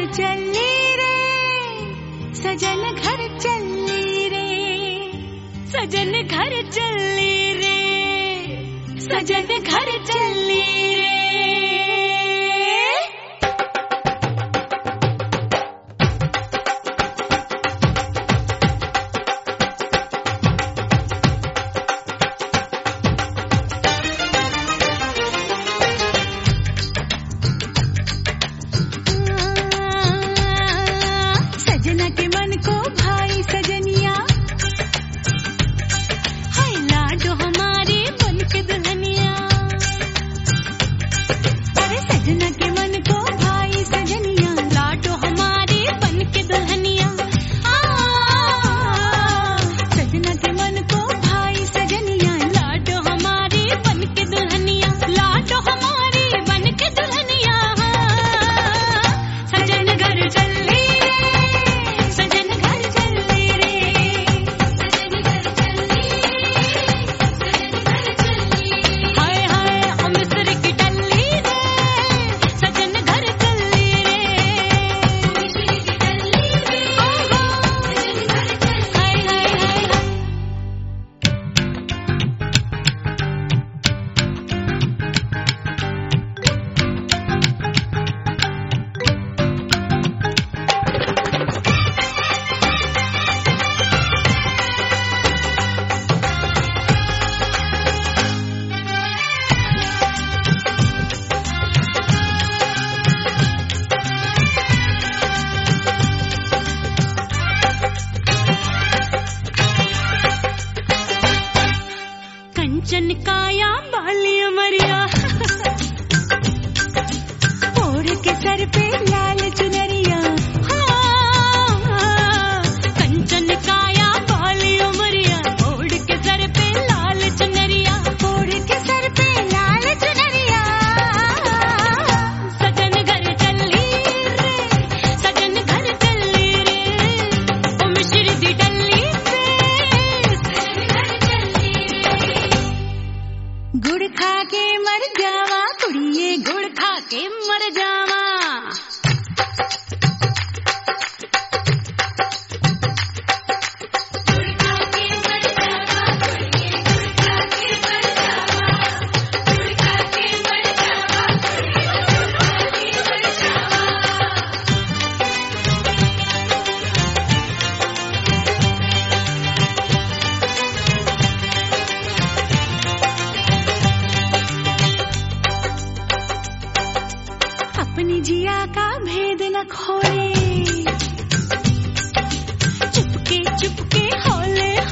चली रे, सजन घर चली रे, सजन घर चली रे, सजन घर चली रे। सजना के मन को भाई सजनिया, हाय लाडो हमारे बन के दुल्हनिया। अरे सजना के मन को भाई सजनिया, लाडो हमारे बन के दुल्हनिया। सजना के मन को भाई सजनिया, लाडो हमारे बन के दुल्हनिया, लाडो हमारे बन के दुल्हनिया। सजन घर चली कंचन काया बाली मरिया, ओढ़ के सर पे लाल चुनरिया। कंचन काया बाली मरिया, ओढ़ के सर पे लाल चुनरिया, ओढ़ के सर पे लाल चुनरिया। सजन घर चली रे, सजन घर चली रे, ओ मिश्री दी डली से, सजन घर चली रे। गुड़ खा के मर जावा कुड़िए, गुड़ खा के मर जावा। गुड़ खा के मर जावा कुड़िए, गुड़ खा के मर जावा, गुड़ खा के मर जावा कुड़िए, गुड़ खा के मर जावा। अपनी जिया का भेद न खोले, चुपके चुपके हौले